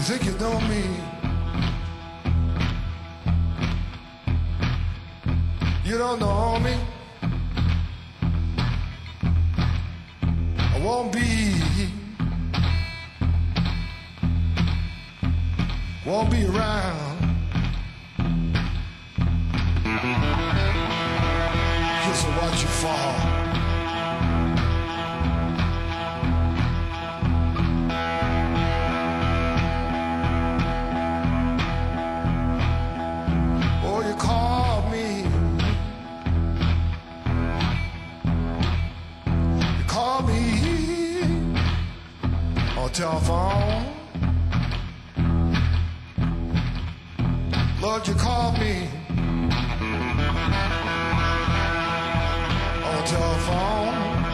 think you know me. You don't know me. I won't be around. Just to watch you fall. Oh, you called me. You called me on telephone. Lord, you called me on telephone.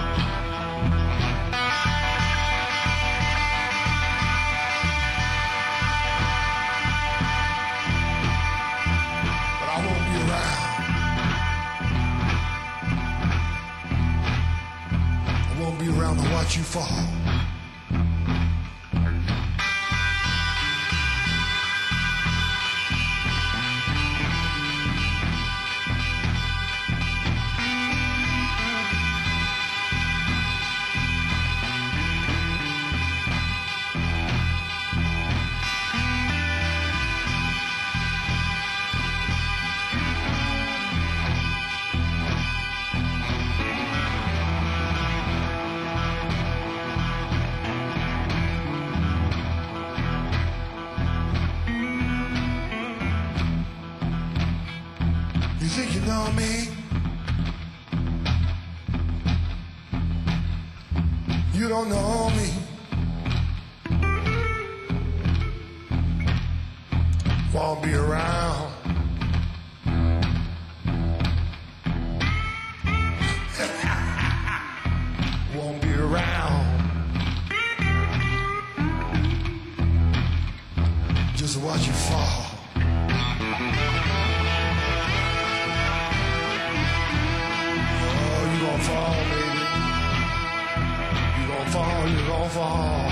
But I won't be around. I won't be around to watch you fall. You think you know me? You don't know me. Won't be around. Won't be around. Just watch you fall. You gon' fall, baby. You gon' fall, you gon' fall.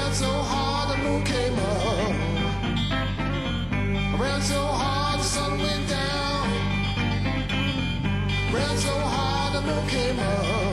ran so hard the moon came up. I ran so hard the sun went down. Ran so hard the moon came up.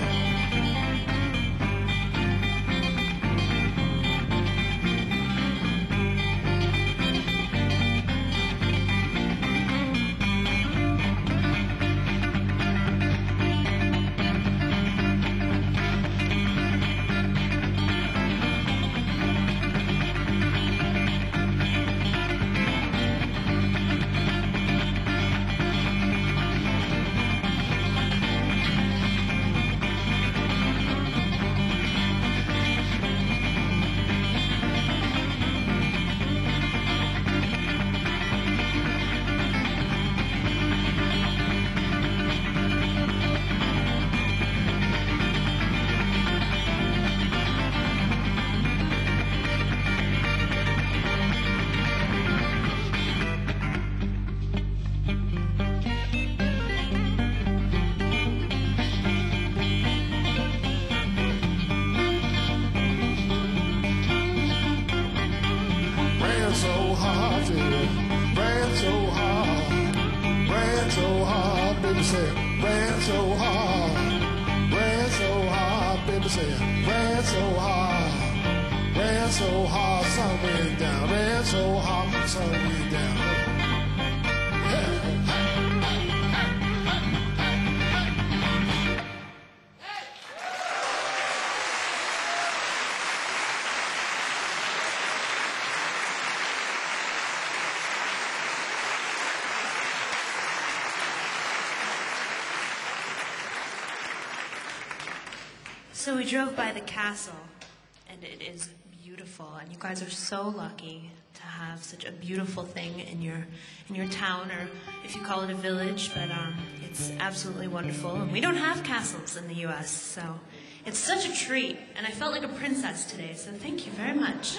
So we drove by the castle, and it is beautiful, and you guys are so lucky to have such a beautiful thing in your town, or if you call it a village, but it's absolutely wonderful. And we don't have castles in the U.S., so it's such a treat, and I felt like a princess today, so thank you very much.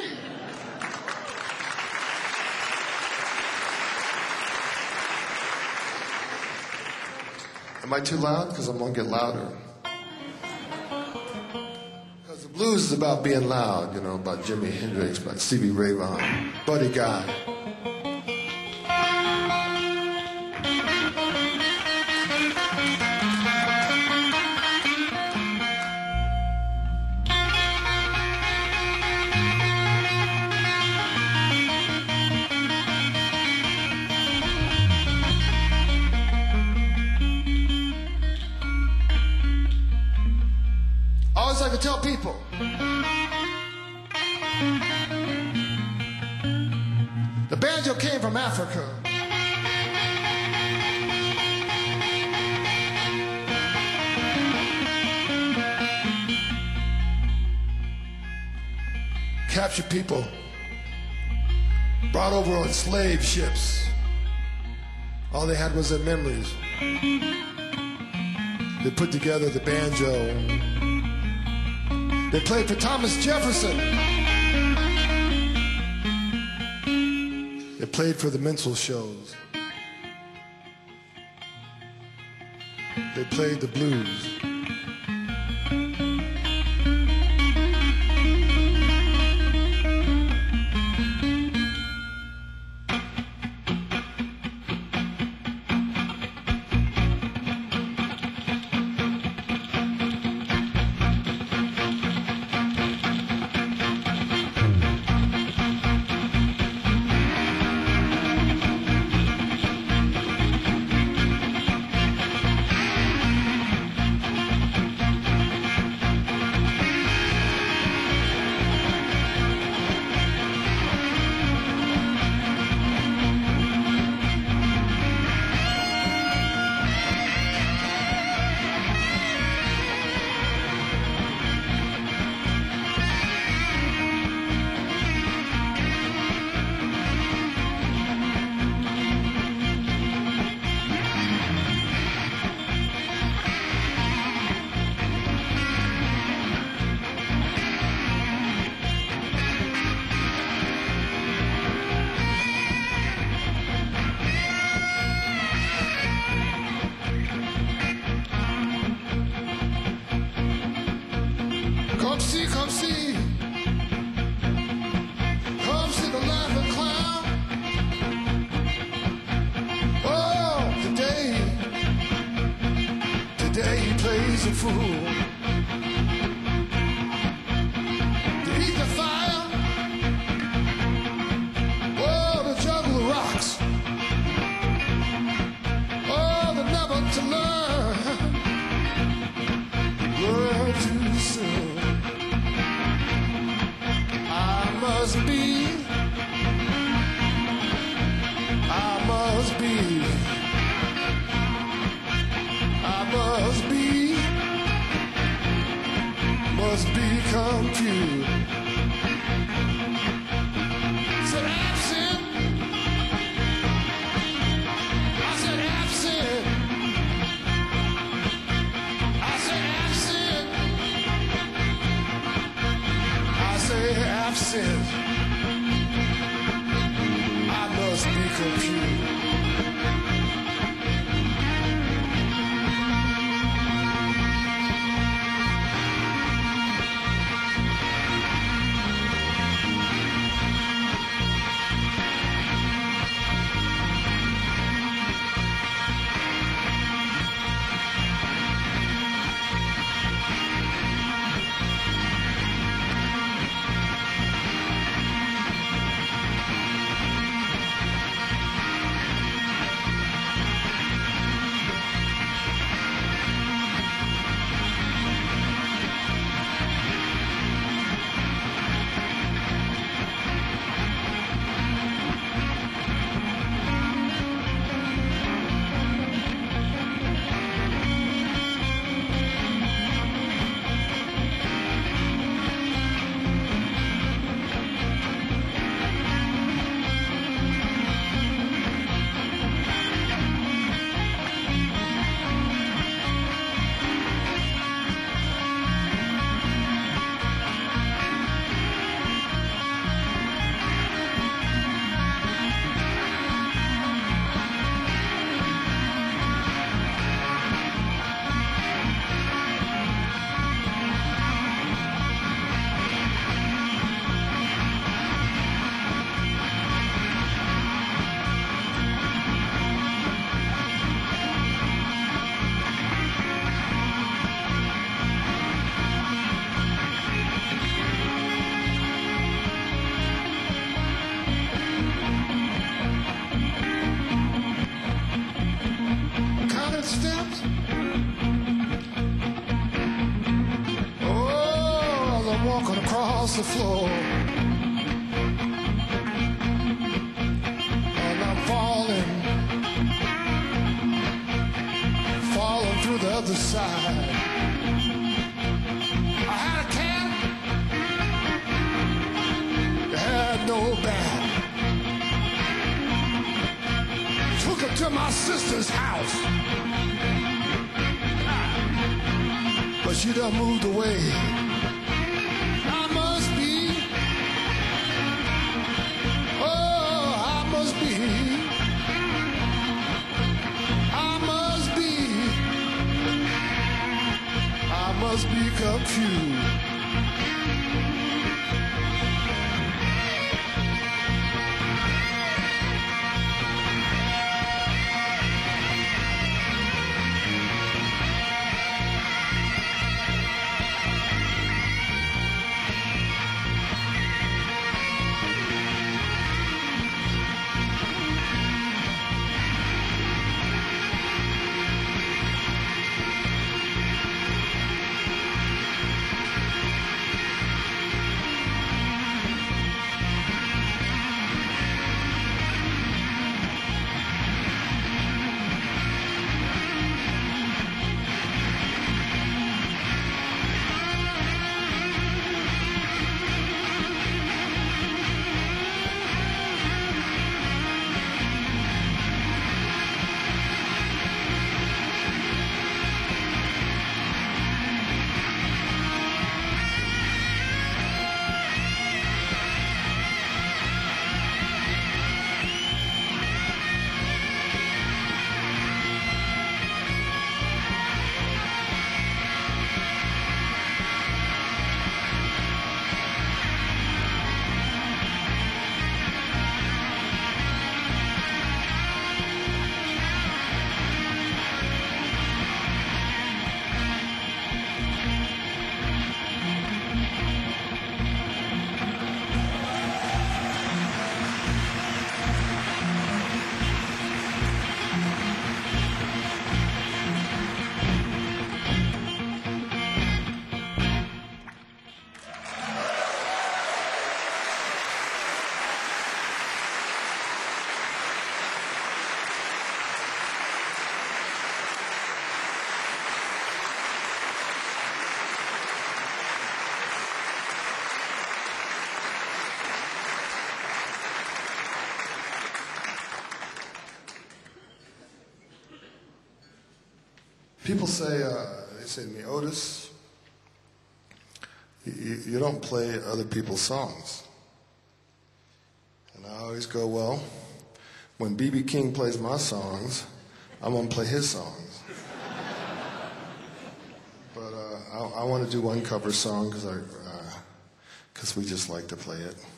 Am I too loud? Because I'm going to get louder. Because the blues is about being loud, you know, about Jimi Hendrix, about Stevie Ray Vaughan, Buddy Guy. Always like to tell people, the banjo came from Africa. Captured people, brought over on slave ships. All they had was their memories. They put together the banjo. They played for Thomas Jefferson. They played for the minstrel shows. They played the blues. Come see, a fool. To eat the fire, oh, to juggle the rocks, oh, the never to learn too soon. I must be confused. Said absent. I said absent. I said absent. I say absent. I must be confused. Steps. Oh, as I'm walking across the floor, and I'm falling through the other side. I had a cat, had no back. Took it to my sister's house, but she done moved away. I must be, oh, I must be, I must be confused. People say, they say to me, Otis, you don't play other people's songs. And I always go, well, when B.B. King plays my songs, I'm going to play his songs. But I want to do one cover song because we just like to play it.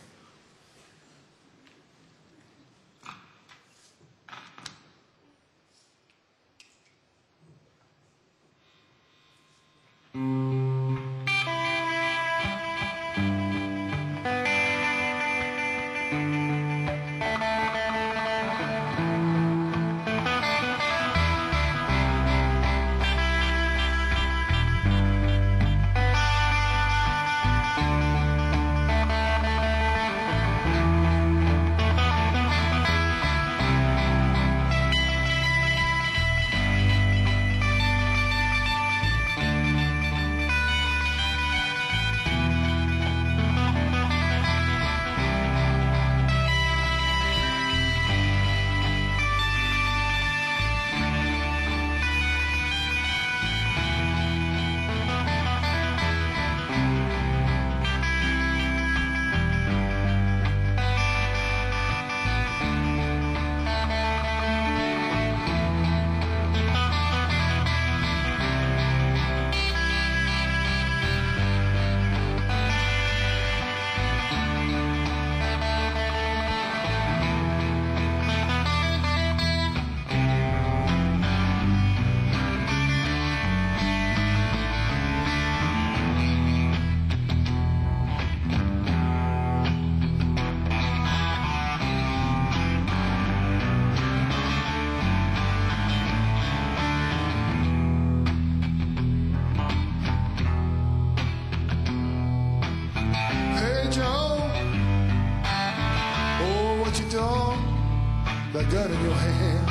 That gun in your hand.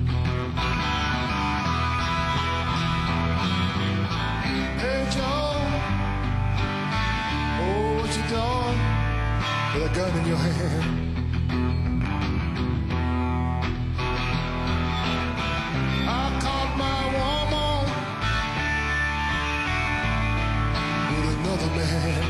Hey Joe, oh what you done with that gun in your hand? I caught my woman with another man.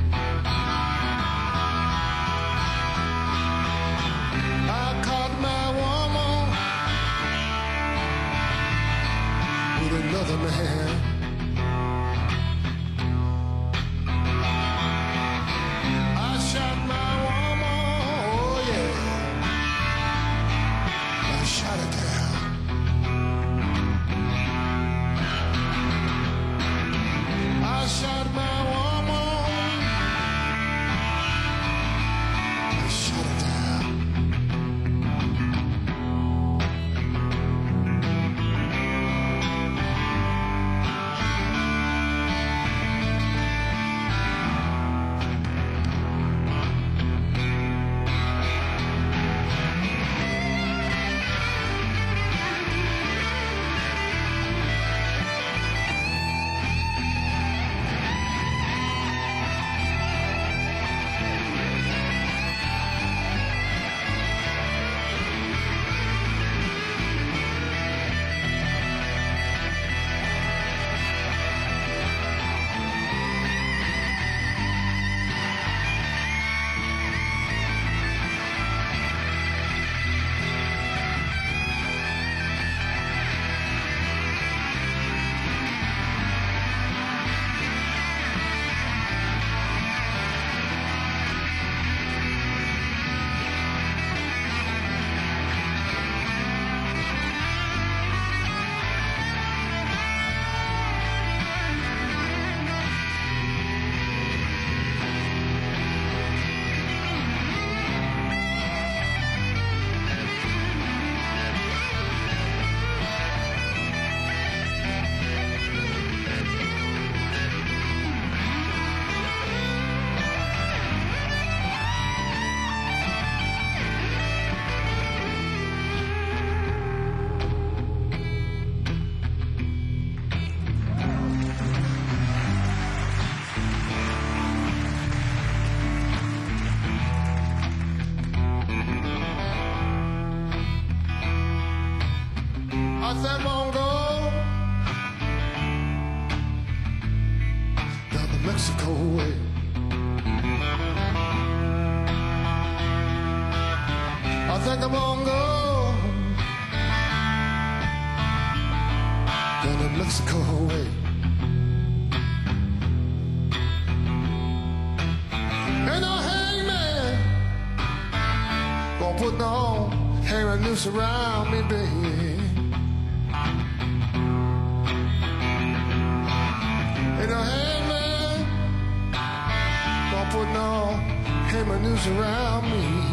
Another man. I shot my woman, oh yeah. I shot her down. I shot my woman. I shot her down. I said, Bongo, Mexico way. I think I'm gonna go down the Mexico way. And a hangman gonna put no hanging noose around me, baby. And a hangman gonna put no hanging noose around me.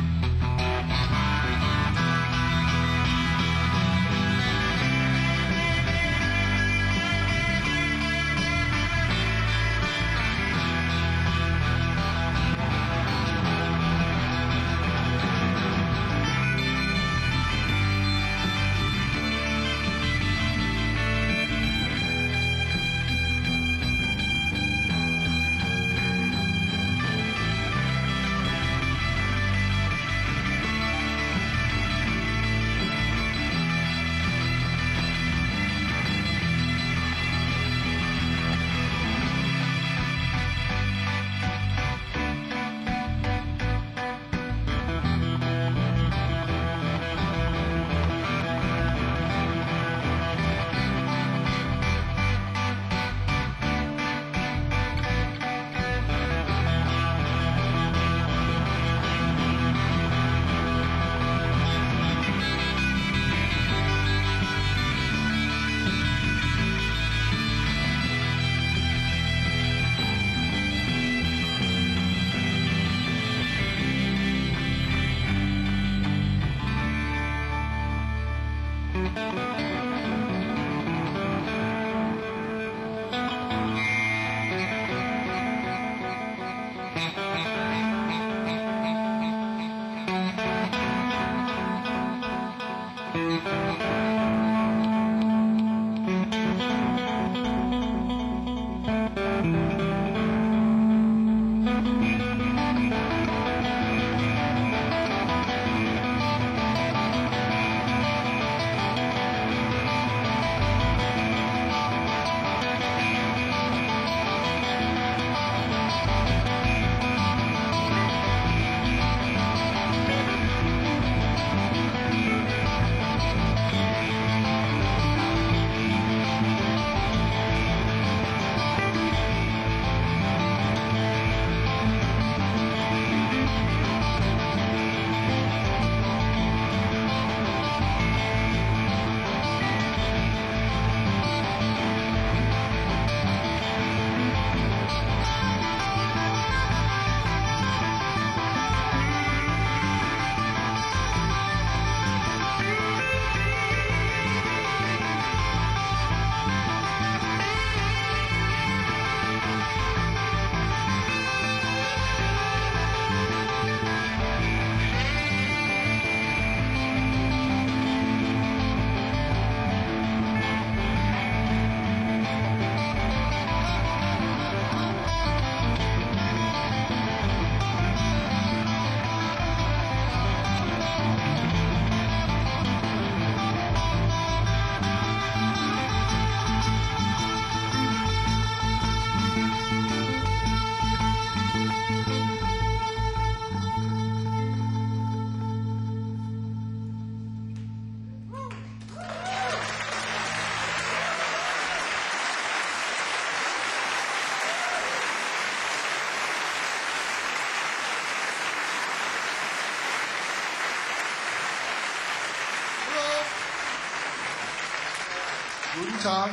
Guten Tag.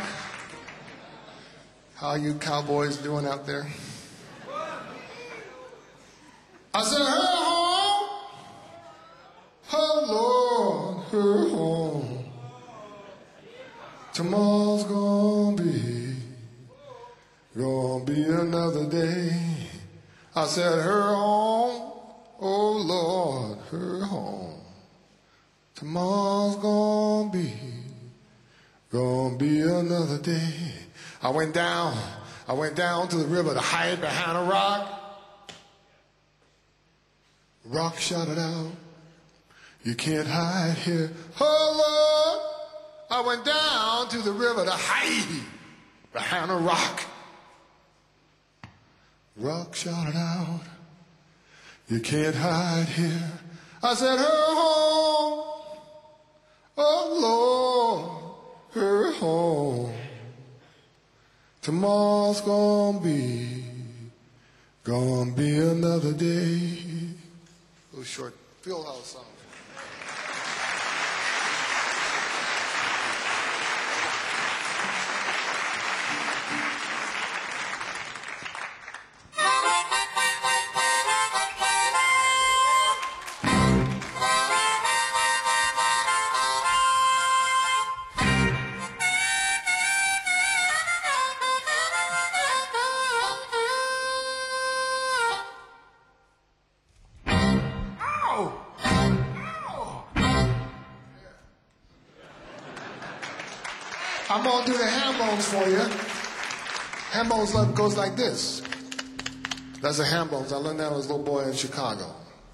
How you cowboys doing out there? I said, her home. Oh, Lord, her home. Tomorrow's gonna be another day. I said, her home. Oh, Lord, her home. Tomorrow's gonna be another day. I went down to the river to hide behind a rock. Rock shouted out, you can't hide here. Oh, Lord, I went down to the river to hide behind a rock. Rock shouted out, you can't hide here. I said, her home, oh Lord, her home. Tomorrow's gonna be another day. A little short Fieldhouse song. I'm gonna do the hand bones for you. Hand bones goes like this. That's the hand bones. I learned that when I was a little boy in Chicago.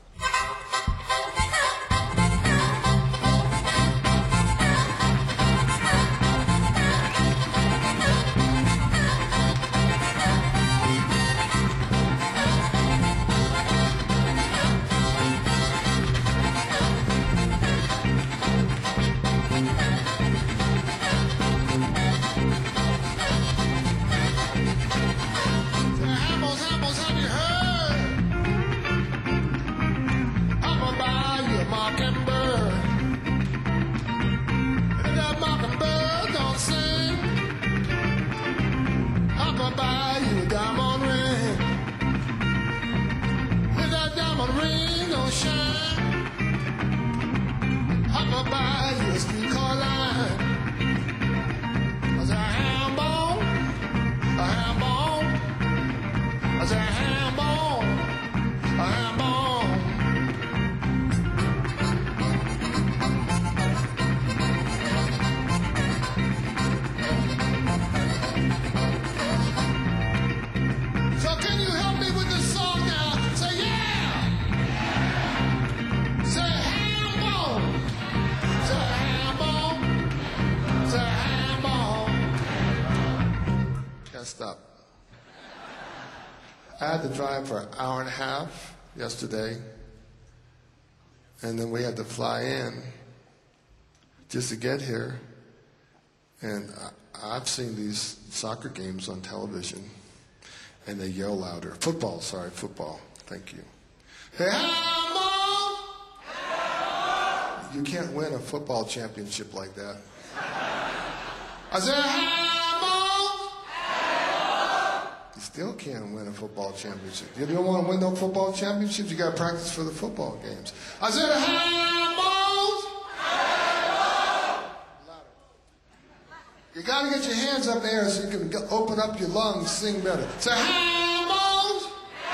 Stop. I had to drive for an hour and a half yesterday, and then we had to fly in just to get here. And I've seen these soccer games on television, and they yell louder. Football. Thank you. Hey, Hambo! You can't win a football championship like that. I said, Hambo! You still can't win a football championship. You don't want to win no football championships, you got to practice for the football games. I said, Hambo! You got to get your hands up in the air so you can open up your lungs, sing better. Say, Hambo!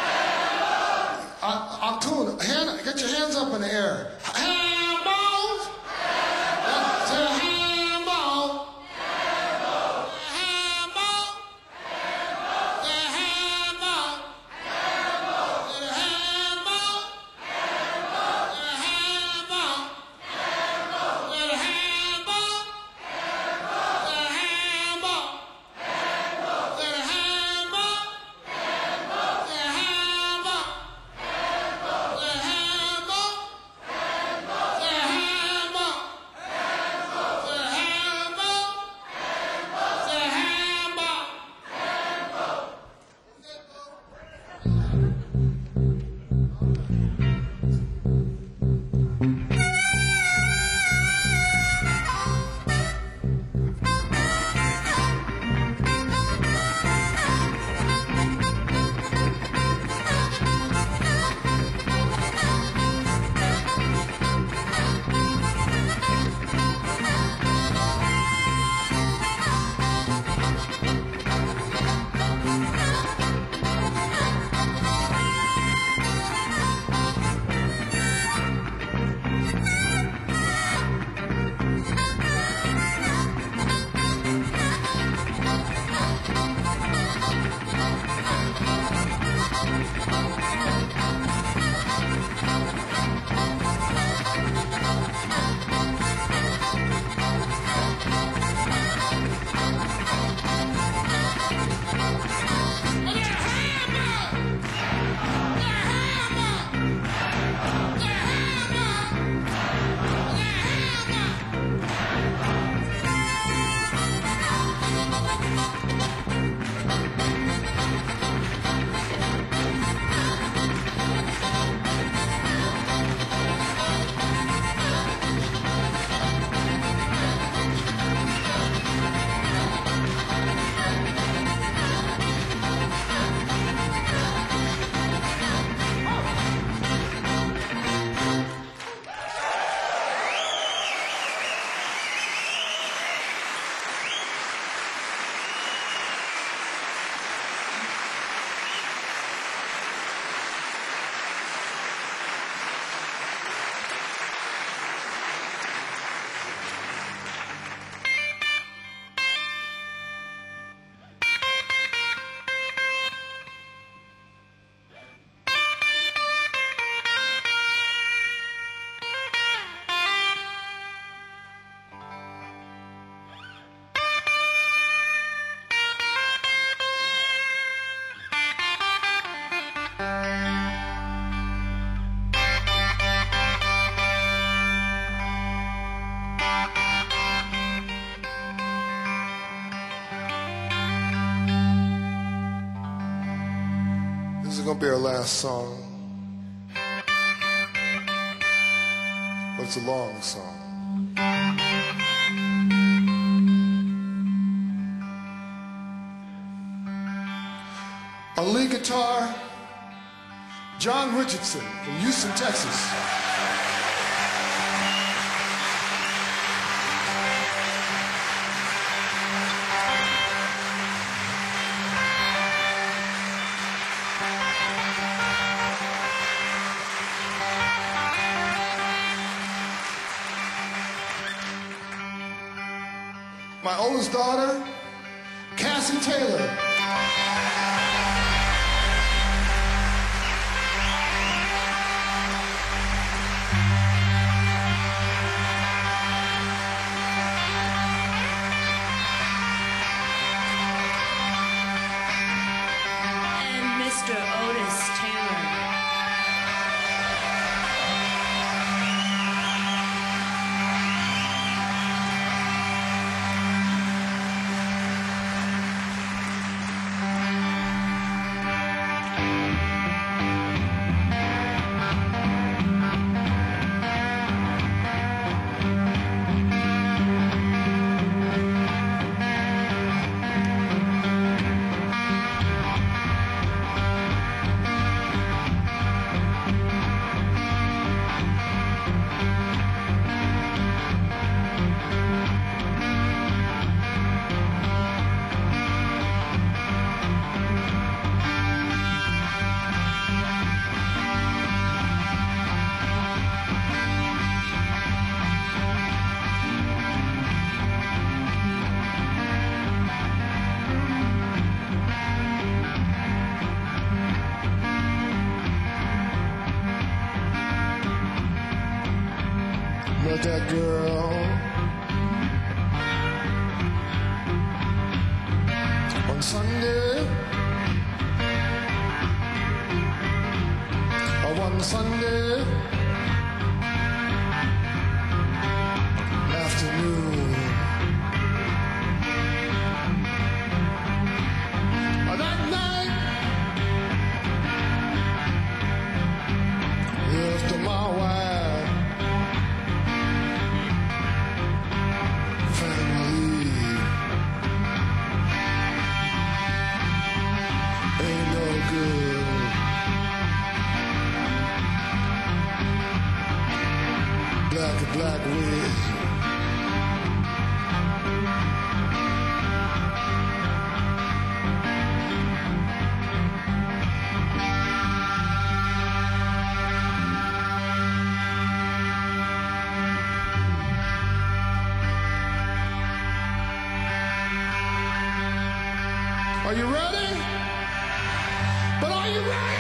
I'll tune. Get your hands up in the air. Hambo! Say, Hambo! gonna be our last song, but it's a long song. On lead guitar, John Richardson from Houston, Texas. My oldest daughter, Cassie Taylor. And Mr. Otis Taylor. Met that girl on Sunday. One Sunday afternoon. That night, after my wife family ain't no good. Black wig. Are you ready? But are you ready?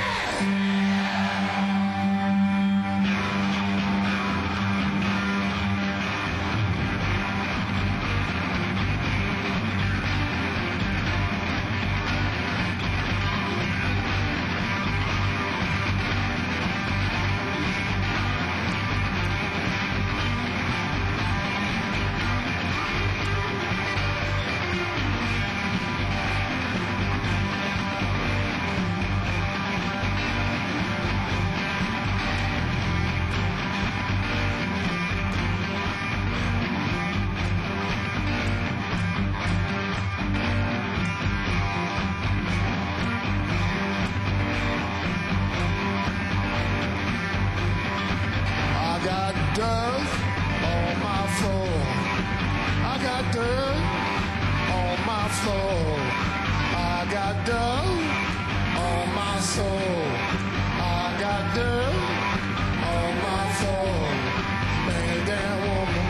Dirt on my floor. I got dirt on my floor. I got dirt on my soul. I got dirt on my floor. Man, that woman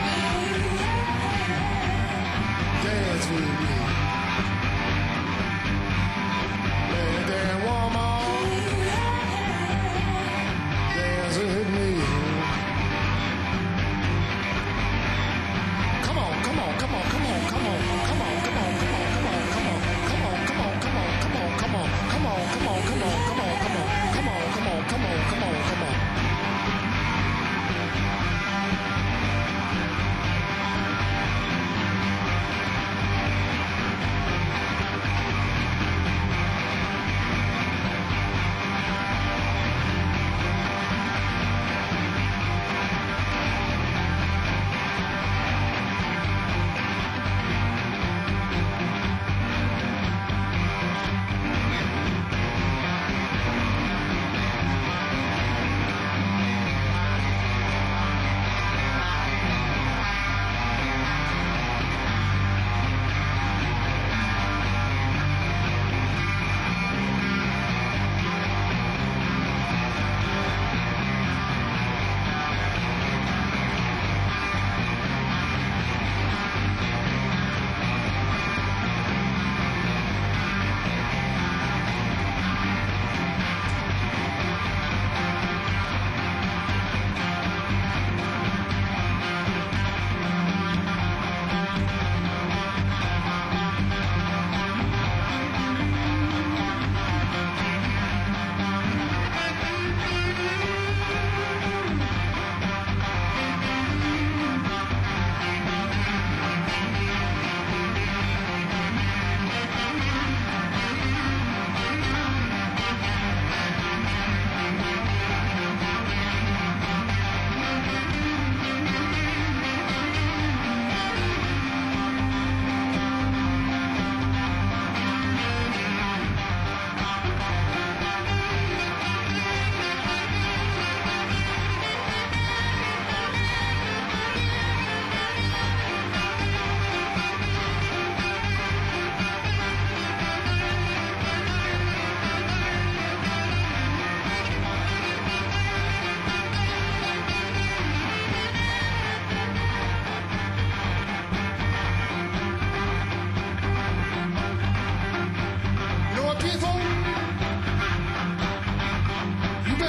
dance with me. Man, that woman dance with me. Come on.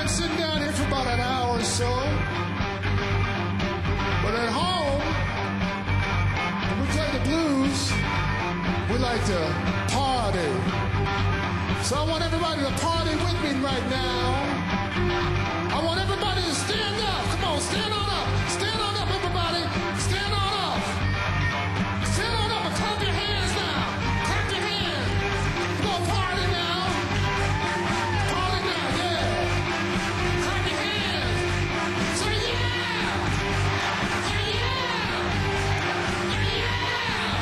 mind sitting down here for about an hour or so. But at home, when we play the blues, we like to party. So I want everybody to party with me right now. I want everybody to stand up. Come on, stand on up. Stand on up, everybody. Stand on up. Stand on up and clap your hands now. Clap your hands. Come on, party now. Party now, yeah. Clap your hands. Say yeah. Yeah, yeah. Yeah, yeah.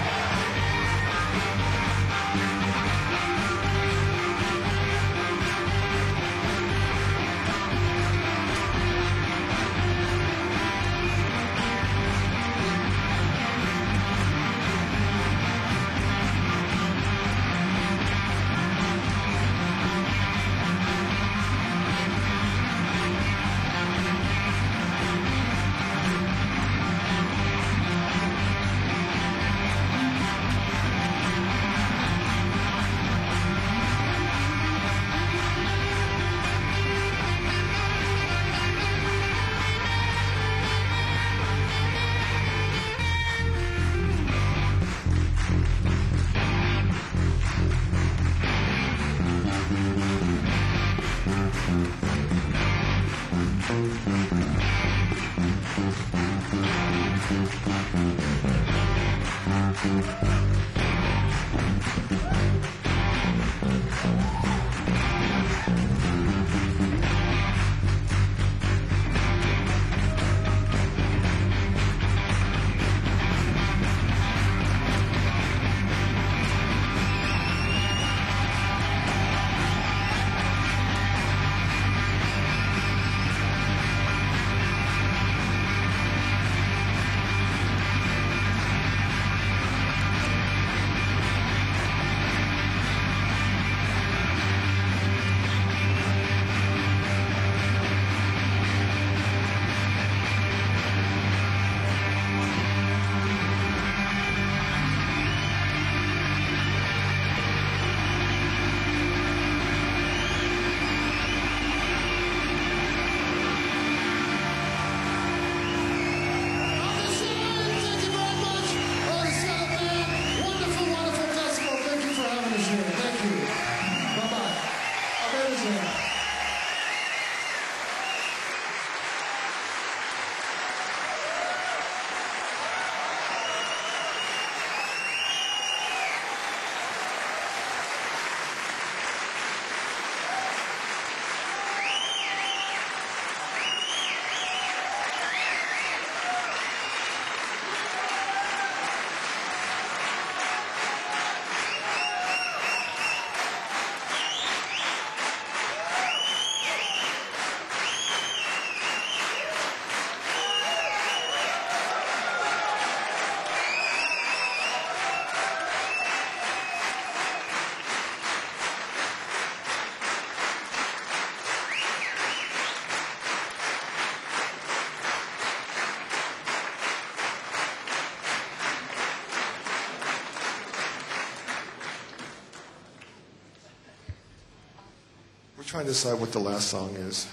We're trying to decide what the last song is.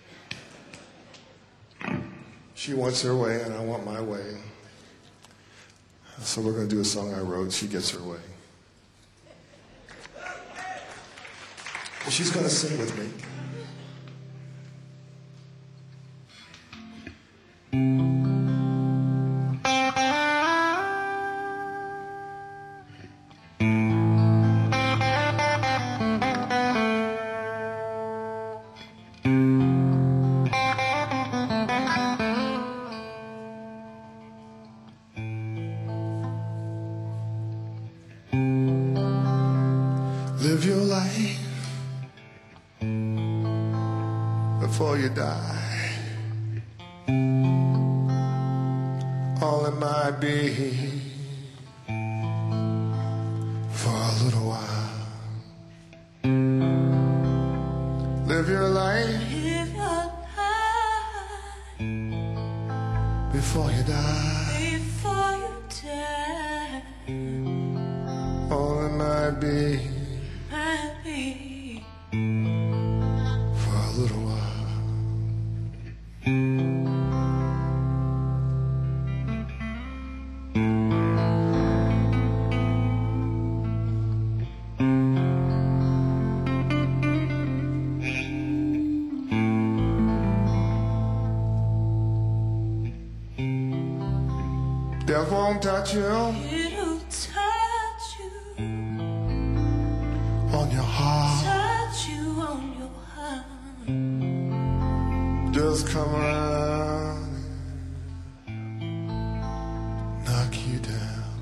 She wants her way and I want my way. So we're going to do a song I wrote, She Gets Her Way. She's going to sing with me. Live your life before you die. All it might be for a little while. Live your life before you die. All it might be for a little while. Death won't touch you It'll touch you. on your heart. Touch you on your heart. Just come around and knock you down.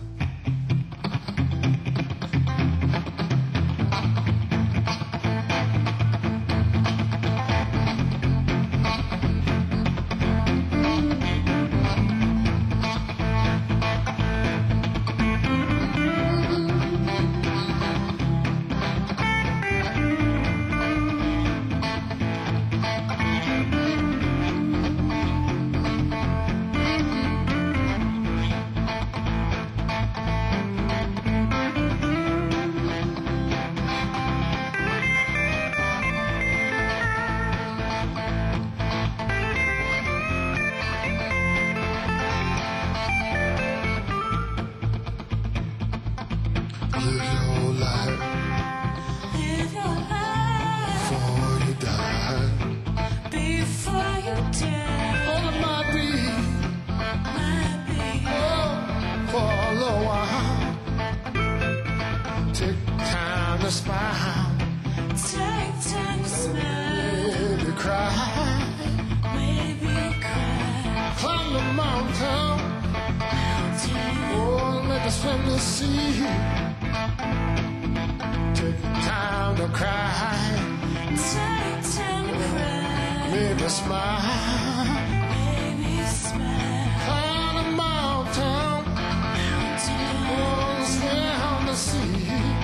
Live your life Live your life before you die. before you die. Oh, it might be, Might be. oh, for a little while. Take time to smile, Take time to smile. maybe cry. Maybe cry. Climb the mountain, oh, let us swim the sea. Take time to cry, Take time to cry. maybe smile. Maybe smile. Climb the mountain, oh, swim the sea.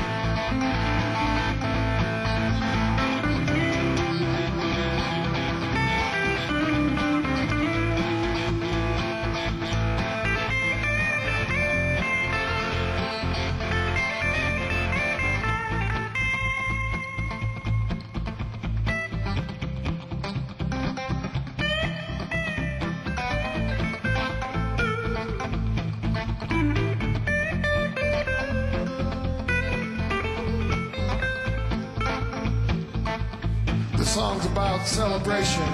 The song's about celebration.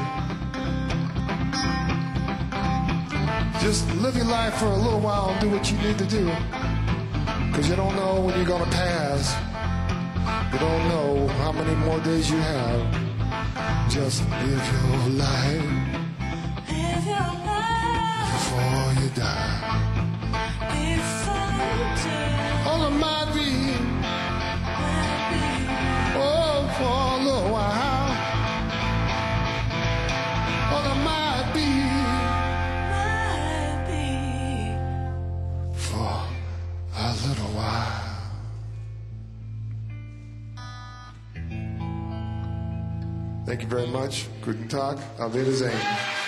Just live your life for a little while and do what you need to do. Because you don't know when you're going to pass. You don't know how many more days you have. Just live your life Live your life before you die. before you die. All it might be, Might be. oh, for a little while. All it might be, Might be. for a little while. Thank you very much. Guten Tag. Auf Wiedersehen.